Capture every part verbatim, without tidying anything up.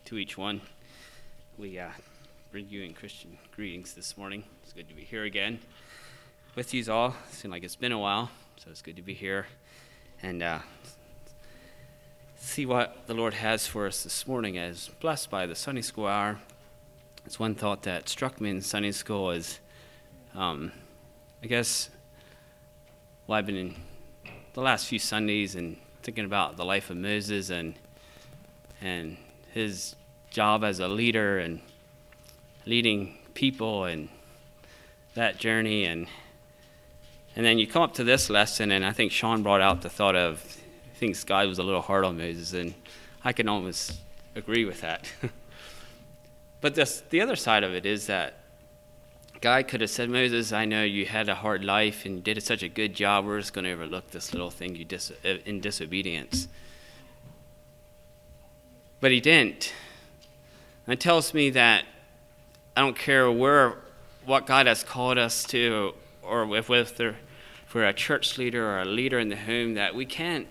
to each one. We uh, bring you in Christian greetings this morning. It's good to be here again with you all. It seems like it's been a while, so it's good to be here and uh, see what the Lord has for us this morning. As blessed by the Sunday school hour, it's one thought that struck me in Sunday school is, um, I guess, well, I've been in the last few Sundays and thinking about the life of Moses and and his job as a leader and leading people and that journey, and and then you come up to this lesson, and I think Sean brought out the thought of, I think God was a little hard on Moses, and I can almost agree with that. But this, the other side of it is that God could have said, Moses, I know you had a hard life and you did such a good job. We're just going to overlook this little thing you dis- in disobedience. But he didn't. And it tells me that I don't care where, what God has called us to, or if, if, if we're a church leader or a leader in the home, that we can't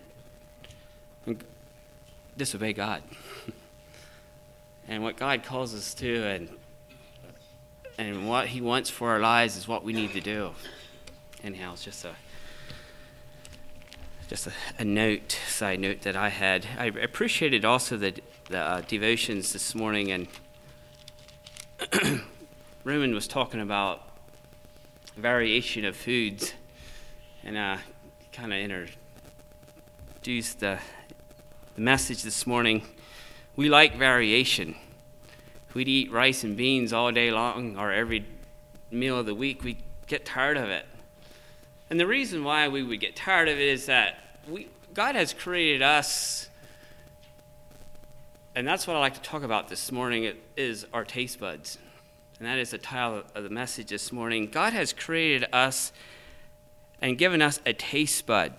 disobey God. And what God calls us to and and what he wants for our lives is what we need to do. Anyhow, it's just a just a, a note, side note that I had. I appreciated also the, the uh, devotions this morning, and Roman was talking about variation of foods, and uh, kind of introduced the, the message this morning. We like variation. If we'd eat rice and beans all day long or every meal of the week, we'd get tired of it. And the reason why we would get tired of it is that we, God has created us, and that's what I like to talk about this morning, it is our taste buds. And that is the title of the message this morning. God has created us and given us a taste bud.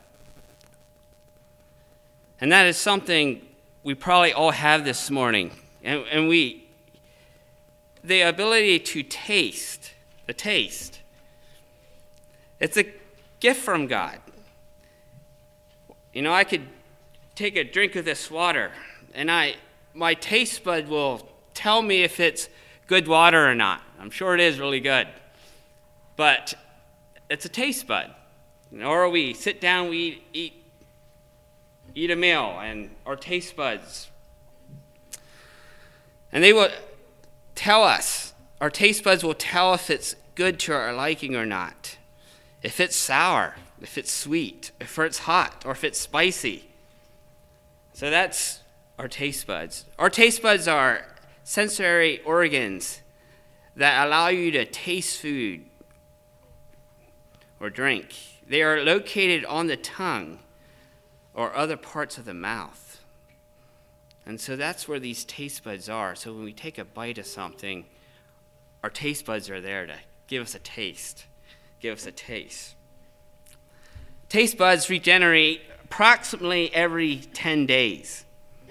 And that is something we probably all have this morning. And, and we, the ability to taste, the taste, it's a gift from God. You know, I could take a drink of this water, and I, my taste bud will tell me if it's good water or not. I'm sure it is really good. But it's a taste bud. You know, or we sit down, we eat, eat eat a meal, and our taste buds, and they will tell us, our taste buds will tell if it's good to our liking or not, if it's sour, if it's sweet, if it's hot, or if it's spicy. So that's our taste buds. Our taste buds are sensory organs that allow you to taste food or drink. They are located on the tongue or other parts of the mouth. And so that's where these taste buds are. So when we take a bite of something, our taste buds are there to give us a taste, give us a taste. Taste buds regenerate approximately every ten days,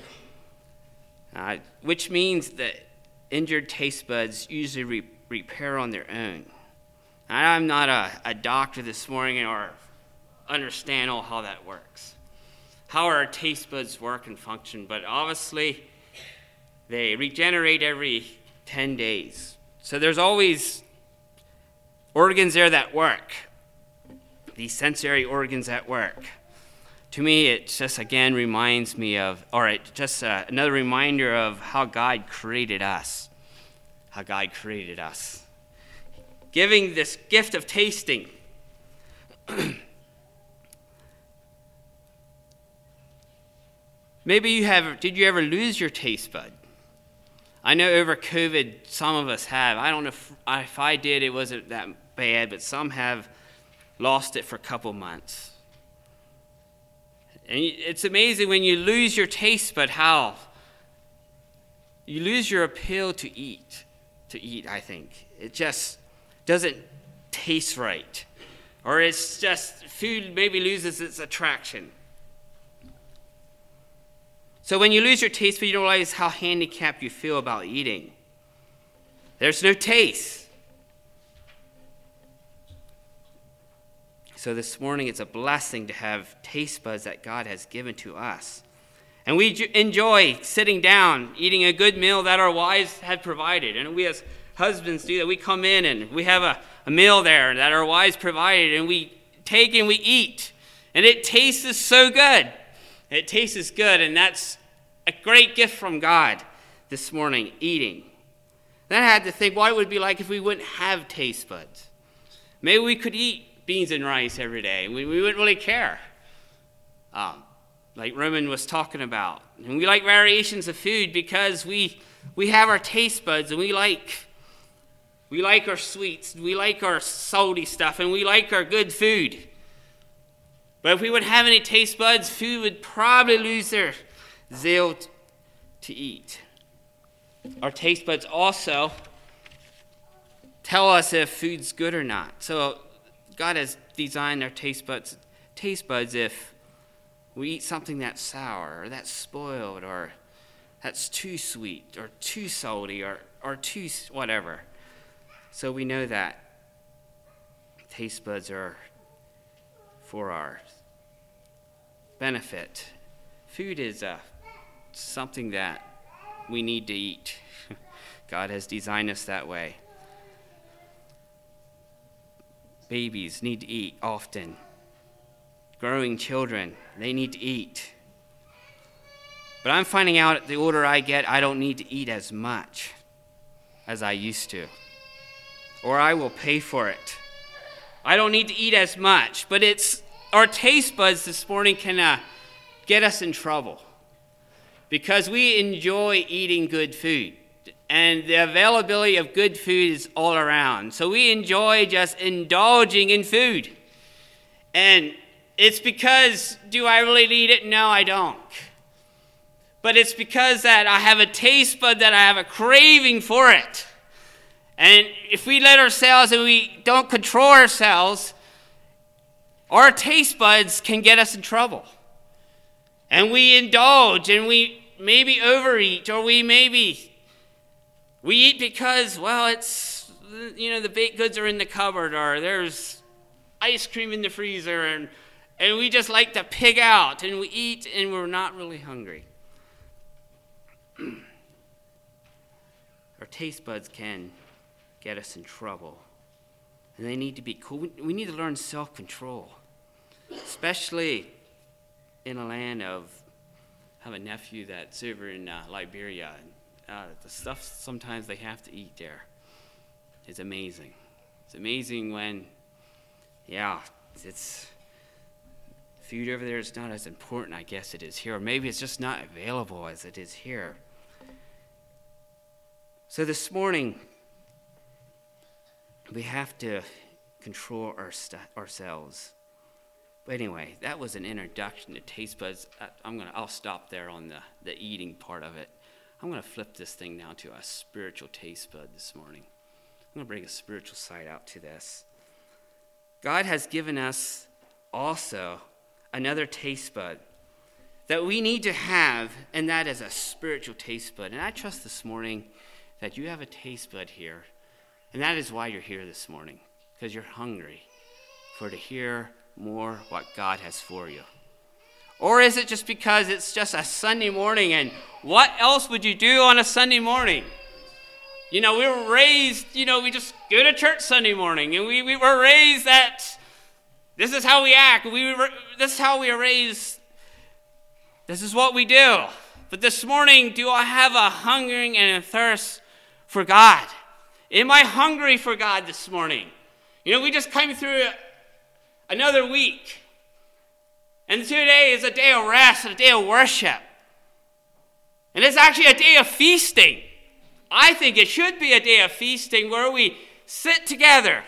uh, which means that injured taste buds usually re- repair on their own. I'm not a, a doctor this morning or understand all how that works, how our taste buds work and function, but obviously they regenerate every ten days. So there's always organs there that work, these sensory organs at work. To me, it just again reminds me of, or it just uh, another reminder of how God created us, how God created us, giving this gift of tasting. Maybe you have, did you ever lose your taste bud? I know over COVID, some of us have. I don't know if, if I did, it wasn't that bad, but some have lost it for a couple months. And it's amazing when you lose your taste bud, how you lose your appeal to eat, to eat, I think. It just doesn't taste right. Or it's just, food maybe loses its attraction. So when you lose your taste bud, you don't realize how handicapped you feel about eating. There's no taste. So this morning, it's a blessing to have taste buds that God has given to us. And we j- enjoy sitting down, eating a good meal that our wives had provided. And we as husbands do that. We come in and we have a, a meal there that our wives provided, and we take and we eat. And it tastes so good. It tastes good, and that's a great gift from God this morning, eating. Then I had to think what it would be like if we wouldn't have taste buds. Maybe we could eat beans and rice every day. We, we wouldn't really care. Um, like Roman was talking about. And we like variations of food because we we have our taste buds, and we like we like our sweets, we like our salty stuff, and we like our good food. But if we wouldn't have any taste buds, food would probably lose their zeal t- to eat. Our taste buds also tell us if food's good or not. So God has designed our taste buds, taste buds if we eat something that's sour or that's spoiled or that's too sweet or too salty or, or too whatever. So we know that taste buds are for our benefit. Food is uh, something that we need to eat. God has designed us that way. Babies need to eat often. Growing children, they need to eat. But I'm finding out the older I get, I don't need to eat as much as I used to. Or I will pay for it. I don't need to eat as much, but it's our taste buds this morning can uh, get us in trouble because we enjoy eating good food, and the availability of good food is all around. So we enjoy just indulging in food. And it's because, do I really need it? No, I don't. But it's because that I have a taste bud, that I have a craving for it. And if we let ourselves and we don't control ourselves, our taste buds can get us in trouble. And we indulge and we maybe overeat, or we maybe, we eat because, well, it's, you know, the baked goods are in the cupboard, or there's ice cream in the freezer, and, and we just like to pig out and we eat and we're not really hungry. Our taste buds can get us in trouble. And they need to be cool. We need to learn self-control, especially in a land of, I have a nephew that's over in uh, Liberia. Uh, the stuff sometimes they have to eat there is amazing. It's amazing when, yeah, it's, food over there is not as important, I guess it is here. Or maybe it's just not available as it is here. So this morning, we have to control our st- ourselves. But anyway, that was an introduction to taste buds. I, I'm gonna, I'll stop there on the, the eating part of it. I'm gonna flip this thing now to a spiritual taste bud this morning. I'm gonna bring a spiritual side out to this. God has given us also another taste bud that we need to have, and that is a spiritual taste bud. And I trust this morning that you have a taste bud here, and that is why you're here this morning, because you're hungry for to hear more what God has for you. Or is it just because it's just a Sunday morning, and what else would you do on a Sunday morning? You know, we were raised, you know, we just go to church Sunday morning, and we, we were raised that this is how we act. We were, this is how we are raised. This is what we do. But this morning, do I have a hungering and a thirst for God? Am I hungry for God this morning? You know, we just came through another week. And today is a day of rest, a day of worship. And it's actually a day of feasting. I think it should be a day of feasting where we sit together.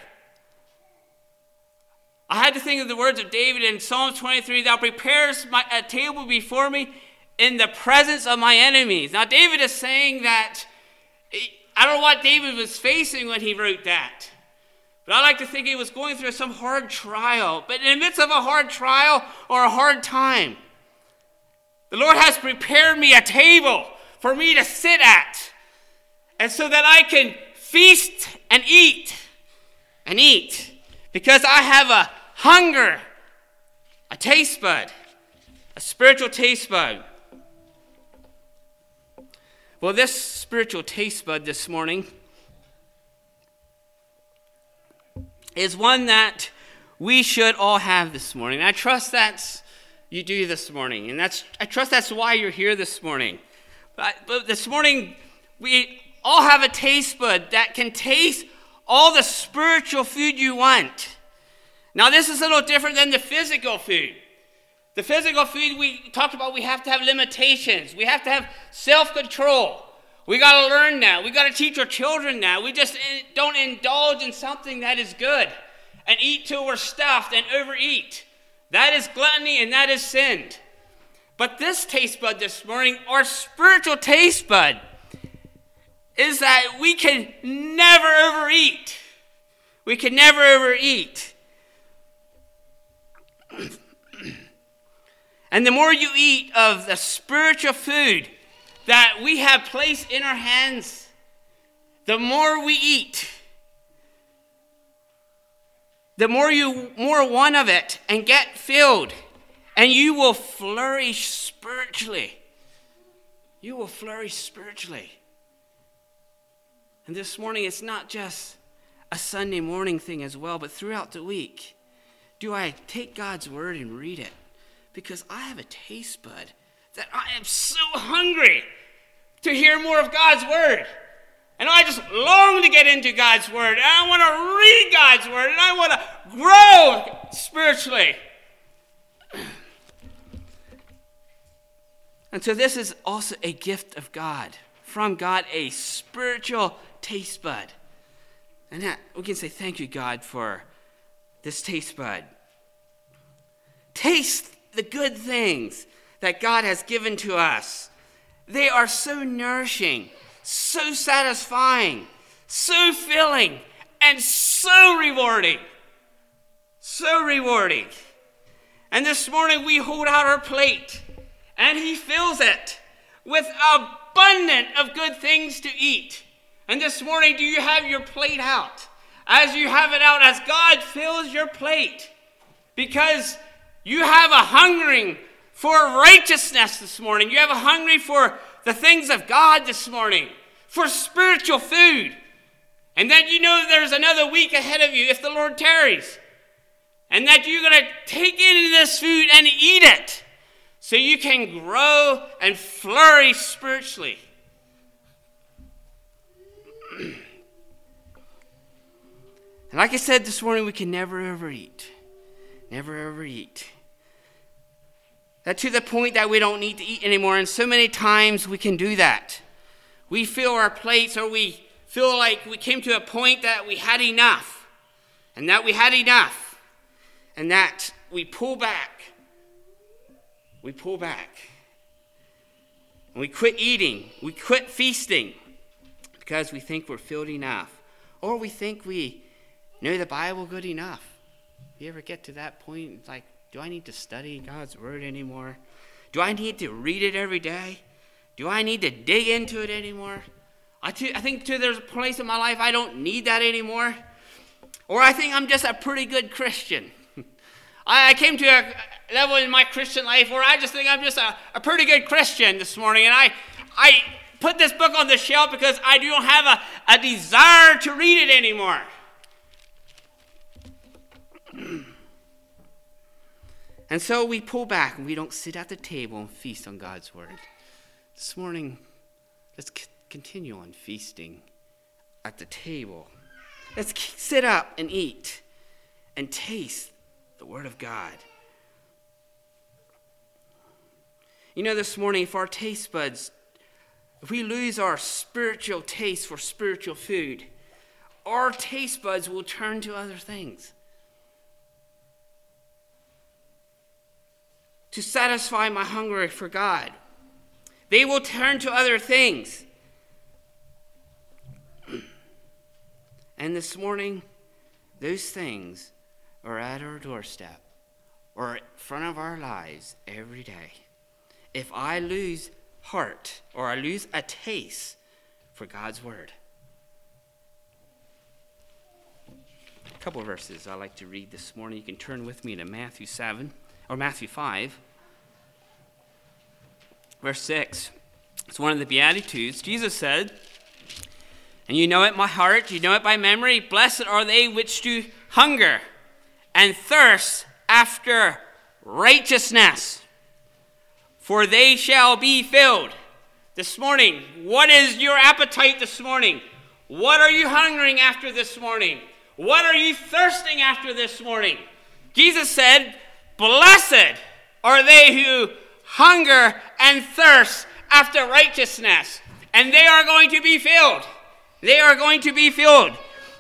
I had to think of the words of David in Psalm twenty-three, "Thou preparest my, a table before me in the presence of my enemies." Now, David is saying that, I don't know what David was facing when he wrote that. But I like to think he was going through some hard trial. But in the midst of a hard trial or a hard time, the Lord has prepared me a table for me to sit at. And so that I can feast and eat and eat. Because I have a hunger, a taste bud, a spiritual taste bud. Well, this spiritual taste bud this morning is one that we should all have this morning. I trust that's you do this morning, and that's I trust that's why you're here this morning. But, but this morning, we all have a taste bud that can taste all the spiritual food you want. Now, this is a little different than the physical food. The physical food we talked about, we have to have limitations. We have to have self-control. We got to learn that. We got to teach our children that. We just don't indulge in something that is good and eat till we're stuffed and overeat. That is gluttony and that is sin. But this taste bud this morning, our spiritual taste bud, is that we can never overeat. We can never overeat. And the more you eat of the spiritual food that we have placed in our hands, the more we eat, the more you more one of it and get filled, and you will flourish spiritually. You will flourish spiritually. And this morning, it's not just a Sunday morning thing as well, but throughout the week, do I take God's word and read it? Because I have a taste bud that I am so hungry to hear more of God's word. And I just long to get into God's word. And I want to read God's word. And I want to grow spiritually. And so this is also a gift of God. From God, a spiritual taste bud. And that we can say, thank you, God, for this taste bud. Taste the good things that God has given to us. They are so nourishing, so satisfying, so filling, and so rewarding. So rewarding. And this morning we hold out our plate, and he fills it with abundant of good things to eat. And this morning, do you have your plate out? As you have it out, as God fills your plate, because you have a hungering for righteousness this morning. You have a hungry for the things of God this morning, for spiritual food. And that you know there's another week ahead of you if the Lord tarries. And that you're going to take in this food and eat it so you can grow and flourish spiritually. And like I said this morning, we can never overeat. Never overeat. That to the point that we don't need to eat anymore. And so many times we can do that. We fill our plates, or we feel like we came to a point that we had enough. And that we had enough. And that we pull back. We pull back. And we quit eating. We quit feasting. Because we think we're filled enough. Or we think we know the Bible good enough. You ever get to that point? It's like, do I need to study God's word anymore? Do I need to read it every day? Do I need to dig into it anymore? I, t- I think too, there's a place in my life I don't need that anymore. Or I think I'm just a pretty good Christian. I, I came to a level in my Christian life where I just think I'm just a, a pretty good Christian this morning. And I, I put this book on the shelf because I don't have a, a desire to read it anymore. And so we pull back and we don't sit at the table and feast on God's word. This morning, let's c- continue on feasting at the table. Let's k- sit up and eat and taste the word of God. You know, this morning, if our taste buds, if we lose our spiritual taste for spiritual food, our taste buds will turn to other things. To satisfy my hunger for God. They will turn to other things. And this morning, those things are at our doorstep or in front of our lives every day. If I lose heart or I lose a taste for God's word. A couple of verses I'd like to read this morning. You can turn with me to Matthew seven. Or Matthew five, verse six. It's one of the Beatitudes. Jesus said, and you know it by heart, you know it by memory, blessed are they which do hunger and thirst after righteousness, for they shall be filled. This morning, what is your appetite this morning? What are you hungering after this morning? What are you thirsting after this morning? Jesus said, blessed are they who hunger and thirst after righteousness, and they are going to be filled. They are going to be filled.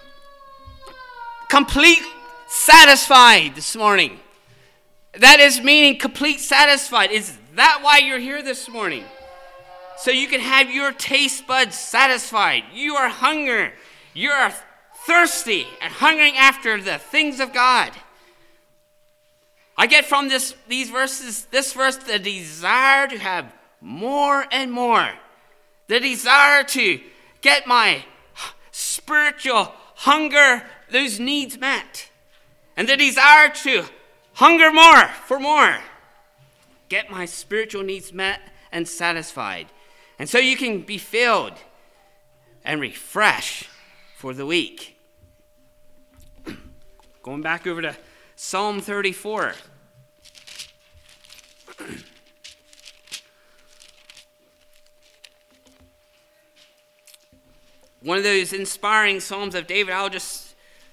Complete satisfied this morning. That is meaning complete satisfied. Is that why you're here this morning? So you can have your taste buds satisfied. You are hungry. You are thirsty and hungering after the things of God. I get from this these verses, this verse, the desire to have more and more. The desire to get my spiritual hunger, those needs met. And the desire to hunger more for more. Get my spiritual needs met and satisfied. And so you can be filled and refreshed for the week. Going back over to Psalm thirty-four. One of those inspiring Psalms of David, I'll just,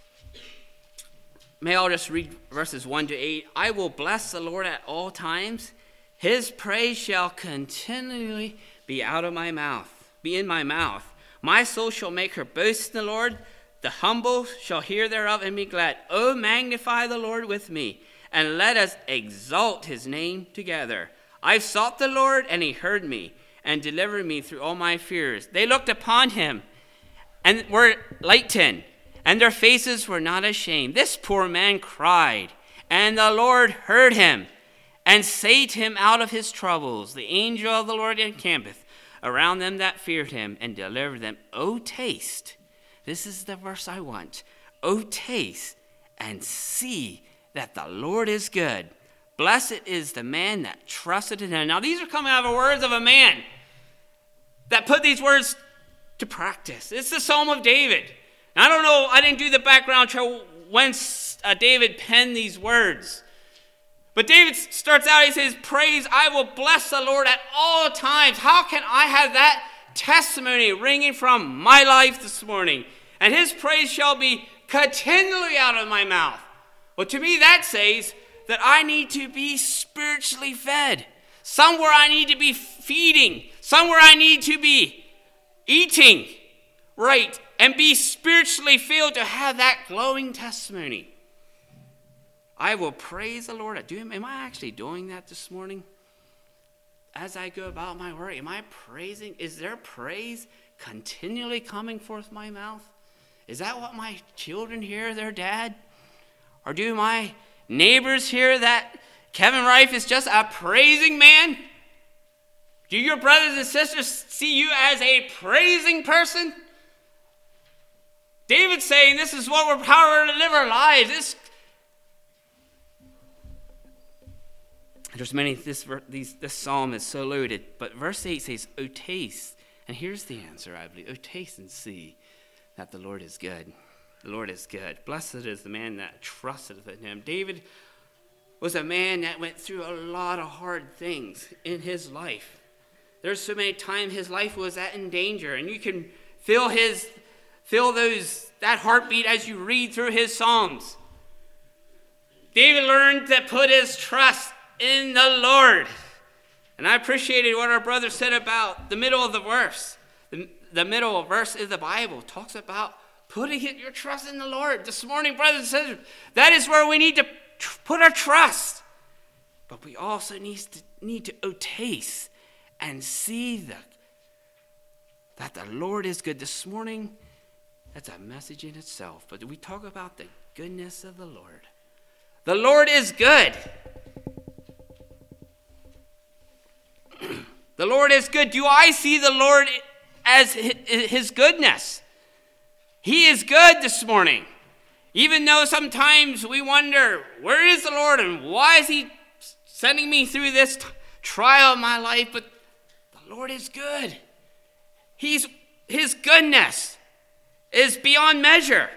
may I'll just read verses one to eight. I will bless the Lord at all times. His praise shall continually be out of my mouth, be in my mouth. My soul shall make her boast in the Lord. The humble shall hear thereof and be glad. Oh, magnify the Lord with me, and let us exalt his name together. I sought the Lord, and he heard me, and delivered me through all my fears. They looked upon him, and were lightened, and their faces were not ashamed. This poor man cried, and the Lord heard him, and saved him out of his troubles. The angel of the Lord encampeth around them that feared him, and delivered them. O taste, this is the verse I want. O taste, and see that the Lord is good. Blessed is the man that trusted in him. Now these are coming out of the words of a man that put these words to practice. It's the Psalm of David. Now, I don't know, I didn't do the background show when uh, David penned these words. But David starts out, he says, praise, I will bless the Lord at all times. How can I have that testimony ringing from my life this morning? And his praise shall be continually out of my mouth. Well, to me, that says that I need to be spiritually fed. Somewhere I need to be feeding. Somewhere I need to be eating right and be spiritually filled to have that glowing testimony. I will praise the Lord. Do, am I actually doing that this morning? As I go about my work, am I praising? Is there praise continually coming forth my mouth? Is that what my children hear their dad? Or do my neighbors hear that Kevin Rife is just a praising man? Do your brothers and sisters see you as a praising person? David's saying this is what we're power to live our lives. This, there's many, this, these, this psalm is so loaded. But verse eight says, O taste. And here's the answer, I believe. O taste and see that the Lord is good. The Lord is good. Blessed is the man that trusted in him. David was a man that went through a lot of hard things in his life. There's so many times his life was at in danger, and you can feel his, feel those that heartbeat as you read through his Psalms. David learned to put his trust in the Lord, and I appreciated what our brother said about the middle of the verse. The, the middle of verse of the Bible talks about putting your trust in the Lord. This morning, brothers and sisters, that is where we need to tr- put our trust. But we also need to need to oh, taste and see the, that the Lord is good. This morning, that's a message in itself. But we talk about the goodness of the Lord. The Lord is good. The Lord is good. Do I see the Lord as his goodness? He is good this morning. Even though sometimes we wonder, where is the Lord and why is he sending me through this t- trial of my life? But the the Lord is good. He's, his goodness is beyond measure.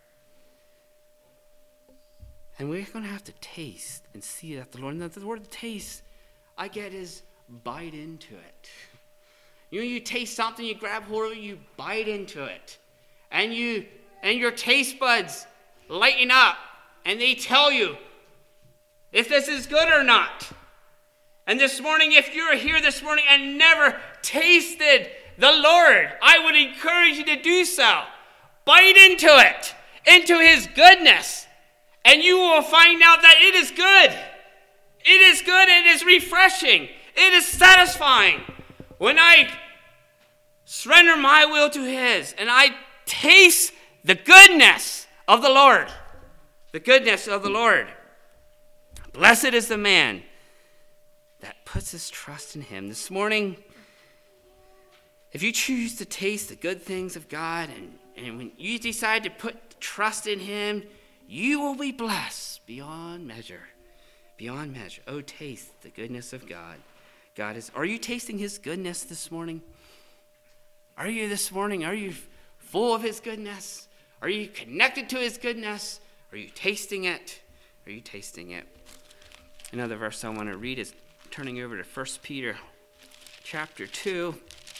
And we're going to have to taste and see that the Lord, and the word taste, I get is bite into it. You know, you taste something, you grab hold of it, you bite into it. And you and your taste buds lighten up, and they tell you if this is good or not. And this morning, if you're here this morning and never tasted the Lord, I would encourage you to do so. Bite into it, into his goodness, and you will find out that it is good. It is good, it is refreshing, it is satisfying. When I surrender my will to his, and I taste the goodness of the Lord, the goodness of the Lord. Blessed is the man that puts his trust in him. This morning, if you choose to taste the good things of God, and, and when you decide to put trust in him, you will be blessed beyond measure. Beyond measure. Oh, taste the goodness of God. God is. Are you tasting his goodness this morning? Are you this morning? Are you full of his goodness? Are you connected to his goodness? Are you tasting it? Are you tasting it? Another verse I want to read is turning over to First Peter chapter two.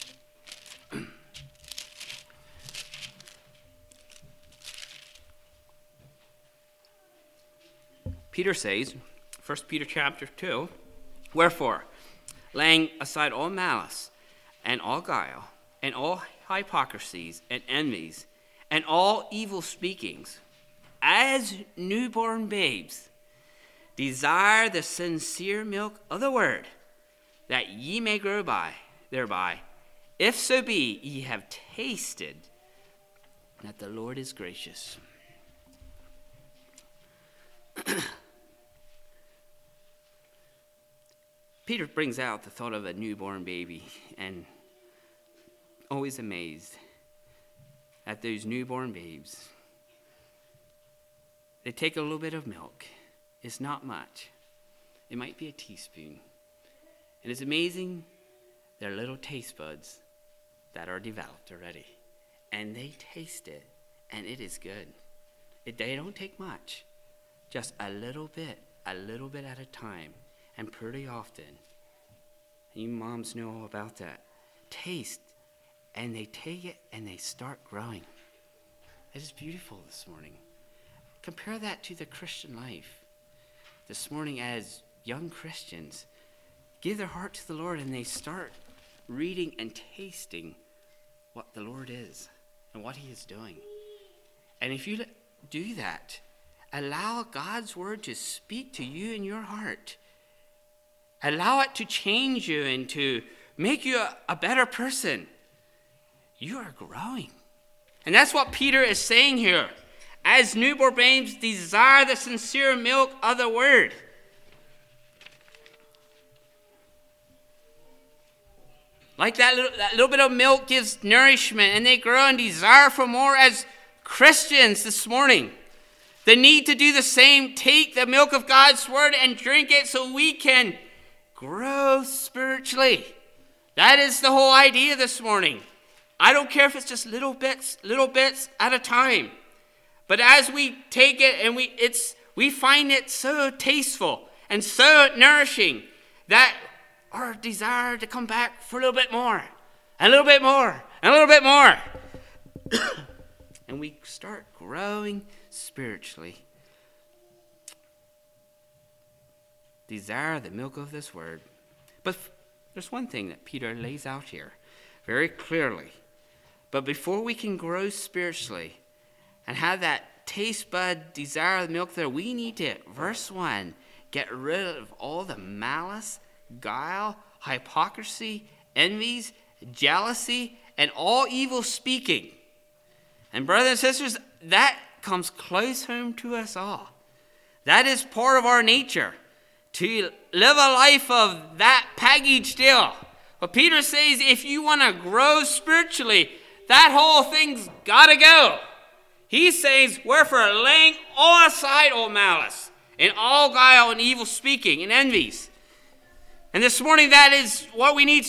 Peter says, First Peter chapter two, wherefore, laying aside all malice and all guile and all hypocrisies and envies and all evil speakings, as newborn babes, desire the sincere milk of the word, that ye may grow by thereby, if so be ye have tasted that the Lord is gracious. Peter brings out the thought of a newborn baby, and always amazed at those newborn babes. They take a little bit of milk. It's not much. It might be a teaspoon. And it's amazing their little taste buds that are developed already. And they taste it, and it is good. It, they don't take much. Just a little bit, a little bit at a time. And pretty often, you moms know all about that, taste, and they take it and they start growing. It is beautiful this morning. Compare that to the Christian life. This morning, as young Christians give their heart to the Lord and they start reading and tasting what the Lord is and what he is doing. And if you do that, allow God's word to speak to you in your heart. Allow it to change you and to make you a, a better person. You are growing. And that's what Peter is saying here. As newborn babes, desire the sincere milk of the word. Like that little, that little bit of milk gives nourishment, and they grow and desire for more. As Christians this morning, the need to do the same, take the milk of God's word and drink it so we can grow spiritually. That is the whole idea this morning. I don't care if it's just little bits, little bits at a time. But as we take it and we it's we find it so tasteful and so nourishing that our desire to come back for a little bit more, a little bit more, and a little bit more. And we start growing spiritually. Desire the milk of this word. But there's one thing that Peter lays out here very clearly. But before we can grow spiritually and have that taste bud desire the milk there, we need to, verse one, get rid of all the malice, guile, hypocrisy, envies, jealousy, and all evil speaking. And brothers and sisters, that comes close home to us all. That is part of our nature, to live a life of that package deal. But Peter says if you want to grow spiritually, that whole thing's got to go. He says, wherefore laying all aside all malice, and all guile and evil speaking and envies. And this morning, that is what we need to do.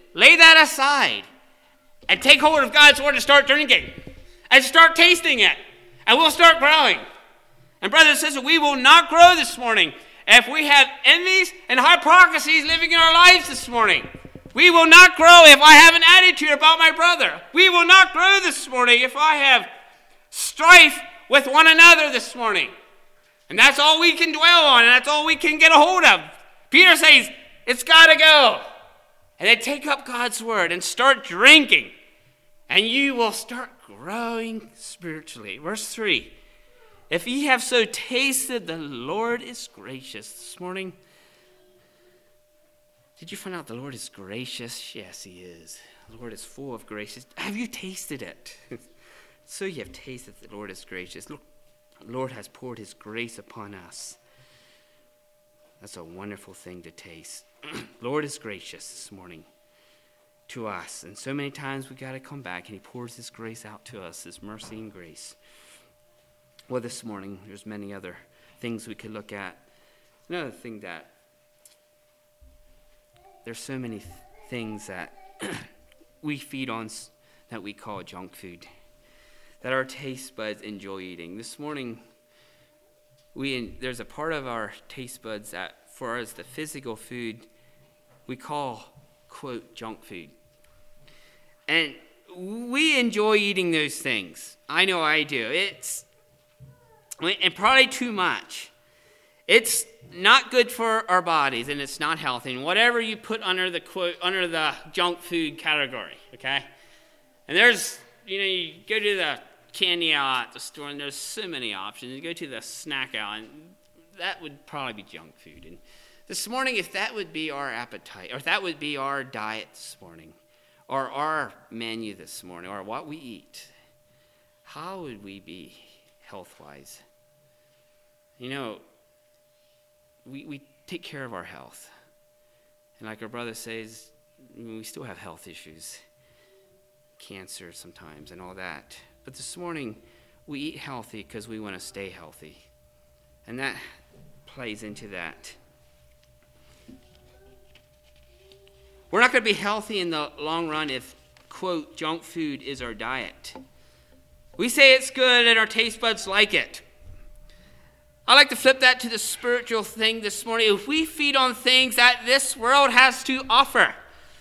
lay that aside and take hold of God's word and start drinking and start tasting it. And we'll start growing. And brothers and sisters, we will not grow this morning if we have envies and hypocrisies living in our lives this morning. We will not grow if I have an attitude about my brother. We will not grow this morning if I have strife with one another this morning. And that's all we can dwell on, and that's all we can get a hold of. Peter says, it's got to go. And then take up God's word and start drinking. And you will start growing spiritually. Verse three. If ye have so tasted the Lord is gracious. This morning, did you find out the Lord is gracious? Yes, he is. The Lord is full of grace. Have you tasted it? So you have tasted that the Lord is gracious. Look, the Lord has poured his grace upon us. That's a wonderful thing to taste. Lord is gracious this morning to us. And so many times we got to come back and he pours his grace out to us, his mercy and grace. Well, this morning, there's many other things we could look at. Another thing that there's so many th- things that we feed on that we call junk food, that our taste buds enjoy eating. This morning, we there's a part of our taste buds that, for us, the physical food, we call, quote, junk food. And we enjoy eating those things. I know I do. It's and probably too much. It's not good for our bodies, and it's not healthy. And whatever you put under the quote under the junk food category, okay? And there's, you know, you go to the candy aisle at the store, and there's so many options. You go to the snack aisle, and that would probably be junk food. And this morning, if that would be our appetite, or if that would be our diet this morning, or our menu this morning, or what we eat, how would we be health-wise? You know, we, we take care of our health. And like our brother says, we still have health issues, cancer sometimes and all that. But this morning, we eat healthy because we want to stay healthy. And that plays into that. We're not going to be healthy in the long run if, quote, junk food is our diet. We say it's good and our taste buds like it. I like to flip that to the spiritual thing this morning. If we feed on things that this world has to offer,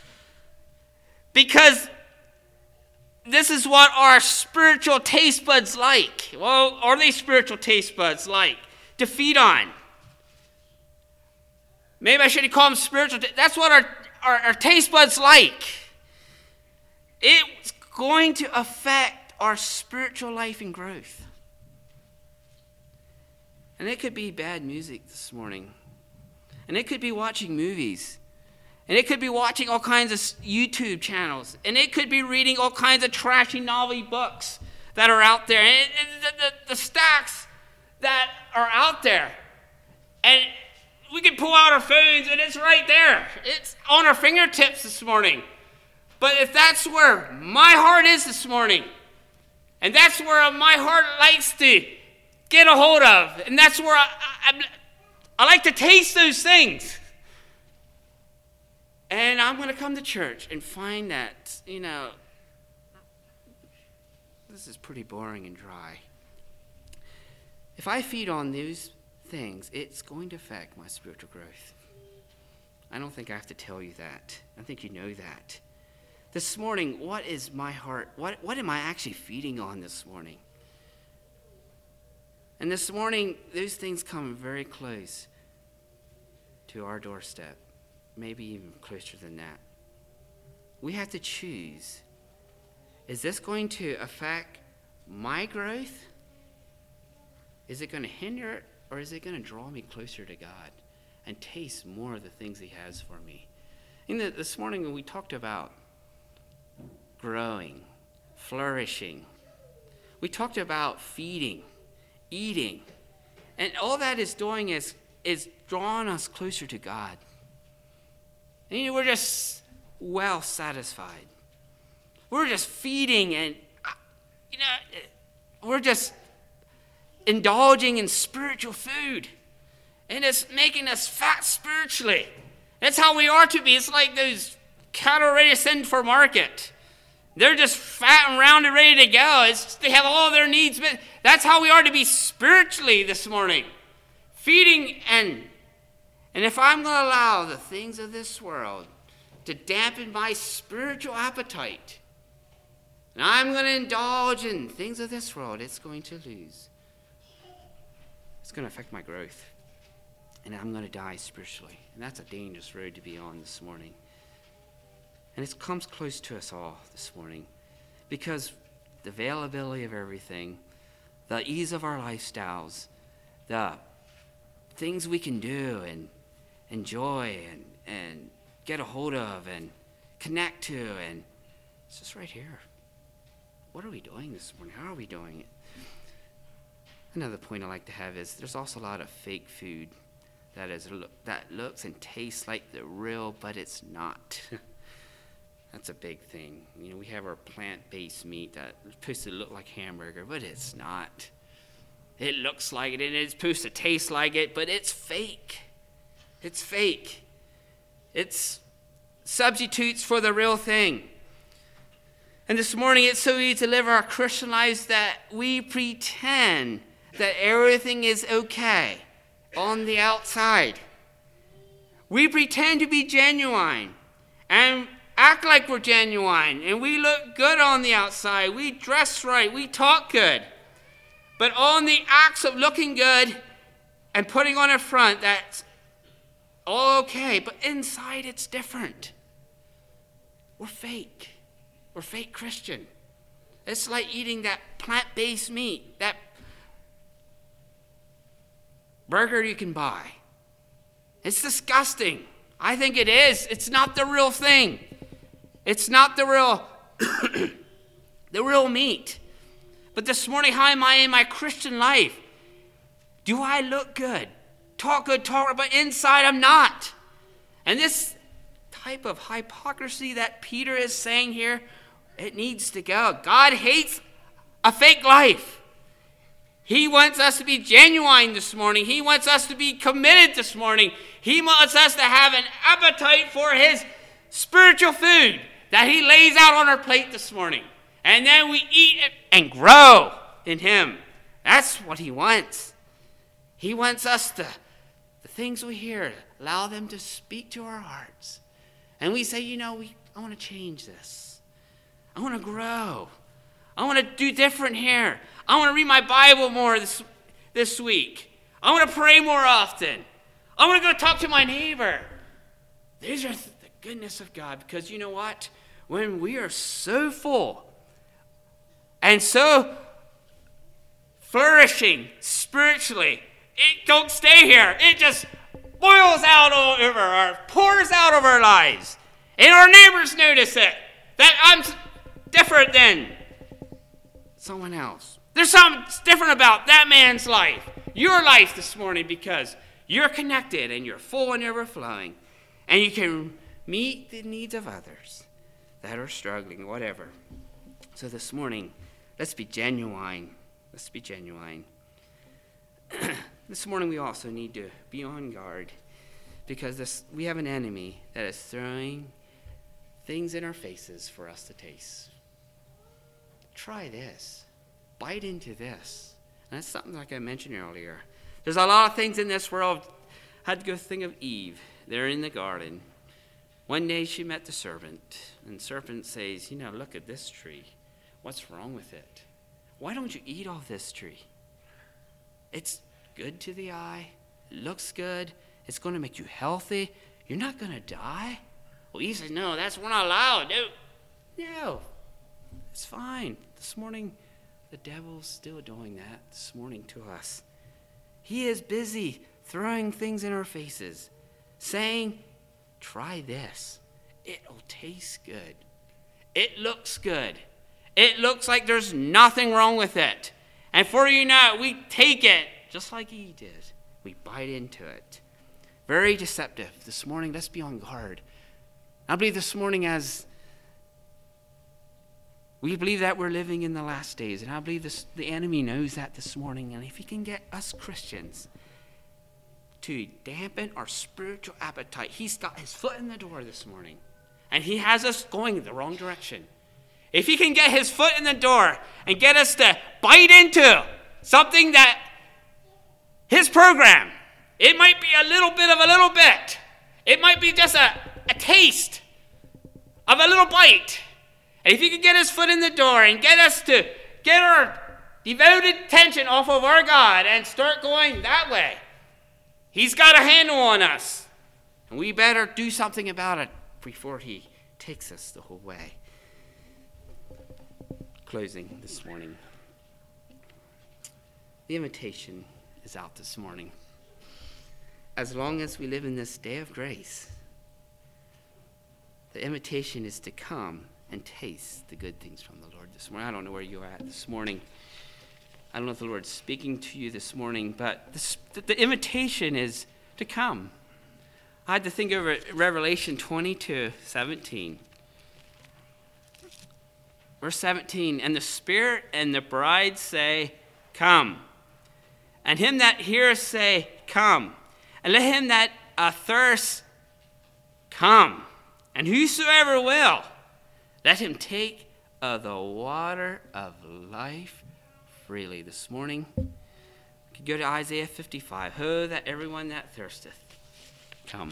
because this is what our spiritual taste buds like. Well, are they spiritual taste buds like to feed on? Maybe I shouldn't call them spiritual. T- that's what our, our, our taste buds like. It's going to affect our spiritual life and growth. And it could be bad music this morning. And it could be watching movies. And it could be watching all kinds of YouTube channels. And it could be reading all kinds of trashy novel books that are out there. And, it, and the, the, the stacks that are out there. And we can pull out our phones and it's right there. It's on our fingertips this morning. But if that's where my heart is this morning, and that's where my heart likes to get a hold of, and that's where I, I, I like to taste those things. And I'm going to come to church and find that, you know, this is pretty boring and dry. If I feed on those things, it's going to affect my spiritual growth. I don't think I have to tell you that. I think you know that. This morning, what is my heart? What, what am I actually feeding on this morning? And this morning, those things come very close to our doorstep, maybe even closer than that. We have to choose. Is this going to affect my growth? Is it going to hinder it, or is it going to draw me closer to God and taste more of the things he has for me? In the, this morning, when we talked about growing, flourishing, we talked about feeding, eating, and all that is doing is is drawing us closer to God. And you know, we're just well satisfied. We're just feeding, and you know, we're just indulging in spiritual food, and it's making us fat spiritually. That's how we are to be. It's like those cattle ready to send for market. They're just fat and round and ready to go. It's, they have all their needs met. That's how we are to be spiritually this morning. Feeding and, and if I'm going to allow the things of this world to dampen my spiritual appetite, and I'm going to indulge in things of this world, it's going to lose. It's going to affect my growth. And I'm going to die spiritually. And that's a dangerous road to be on this morning. And it comes close to us all this morning. Because the availability of everything, the ease of our lifestyles, the things we can do and enjoy and, and get a hold of and connect to, and it's just right here. What are we doing this morning? How are we doing it? Another point I like to have is there's also a lot of fake food that is that looks and tastes like the real, but it's not. That's a big thing. You know, we have our plant-based meat that is supposed to look like hamburger, but it's not. It looks like it, and it's supposed to taste like it, but it's fake. It's fake. It's substitutes for the real thing. And this morning, it's so easy to live our Christian lives that we pretend that everything is okay on the outside. We pretend to be genuine and act like we're genuine, and we look good on the outside. We dress right. We talk good. But on the acts of looking good and putting on a front, that's all okay. But inside, it's different. We're fake. We're fake Christian. It's like eating that plant-based meat, that burger you can buy. It's disgusting. I think it is. It's not the real thing. It's not the real, the real meat. But this morning, how am I in my Christian life? Do I look good? Talk good, talk, but inside I'm not. And this type of hypocrisy that Peter is saying here, it needs to go. God hates a fake life. He wants us to be genuine this morning. He wants us to be committed this morning. He wants us to have an appetite for his spiritual food that he lays out on our plate this morning. And then we eat it and grow in him. That's what he wants. He wants us to, the things we hear, allow them to speak to our hearts. And we say, you know, we, I want to change this. I want to grow. I want to do different here. I want to read my Bible more this, this week. I want to pray more often. I want to go talk to my neighbor. These are the goodness of God. Because you know what? When we are so full and so flourishing spiritually, it don't stay here. It just boils out all over our, pours out of our lives. And our neighbors notice it. That I'm different than someone else. There's something different about that man's life, your life this morning, because you're connected and you're full and overflowing. And you can meet the needs of others that are struggling, whatever. So this morning, let's be genuine. Let's be genuine. This morning we also need to be on guard because this, we have an enemy that is throwing things in our faces for us to taste. Try this. Bite into this. And that's something like I mentioned earlier. There's a lot of things in this world. I had to go think of Eve. They're in the garden. One day she met the serpent, and the serpent says, you know, look at this tree. What's wrong with it? Why don't you eat off this tree? It's good to the eye. It looks good. It's going to make you healthy. You're not going to die. Well, Eve says, no, that's we're not allowed. No, no, it's fine. This morning, the devil's still doing that this morning to us. He is busy throwing things in our faces, saying, try this. It'll taste good. It looks good. It looks like there's nothing wrong with it. And for you know, we take it just like Eve did. We bite into it. Very deceptive. This morning, let's be on guard. I believe this morning as we believe that we're living in the last days, and I believe this, the enemy knows that this morning, and if he can get us Christians to dampen our spiritual appetite, he's got his foot in the door this morning. and he has us going the wrong direction. If he can get his foot in the door and get us to bite into something that his program, it might be a little bit of a little bit. It might be just a, a taste of a little bite. And if he can get his foot in the door and get us to get our devoted attention off of our God and start going that way, he's got a handle on us. And we better do something about it before he takes us the whole way. Closing this morning. The invitation is out this morning. As long as we live in this day of grace, the invitation is to come and taste the good things from the Lord this morning. I don't know where you're at this morning. I don't know if the Lord's speaking to you this morning, but this, the invitation is to come. I had to think over Revelation twenty-two seventeen. Verse seventeen, and the Spirit and the bride say, come. And him that heareth say, come. And let him that uh, thirst come. And whosoever will, let him take of the water of life freely. This morning, we could go to Isaiah fifty-five. Ho, that everyone that thirsteth, come.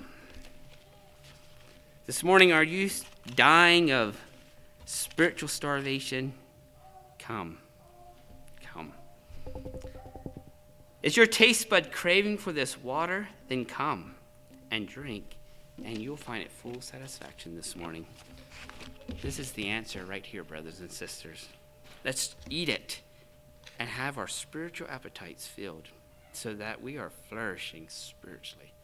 This morning, are you dying of spiritual starvation? Come. Come. Is your taste bud craving for this water? Then come and drink, and you'll find it full satisfaction this morning. This is the answer right here, brothers and sisters. Let's eat it and have our spiritual appetites filled so that we are flourishing spiritually.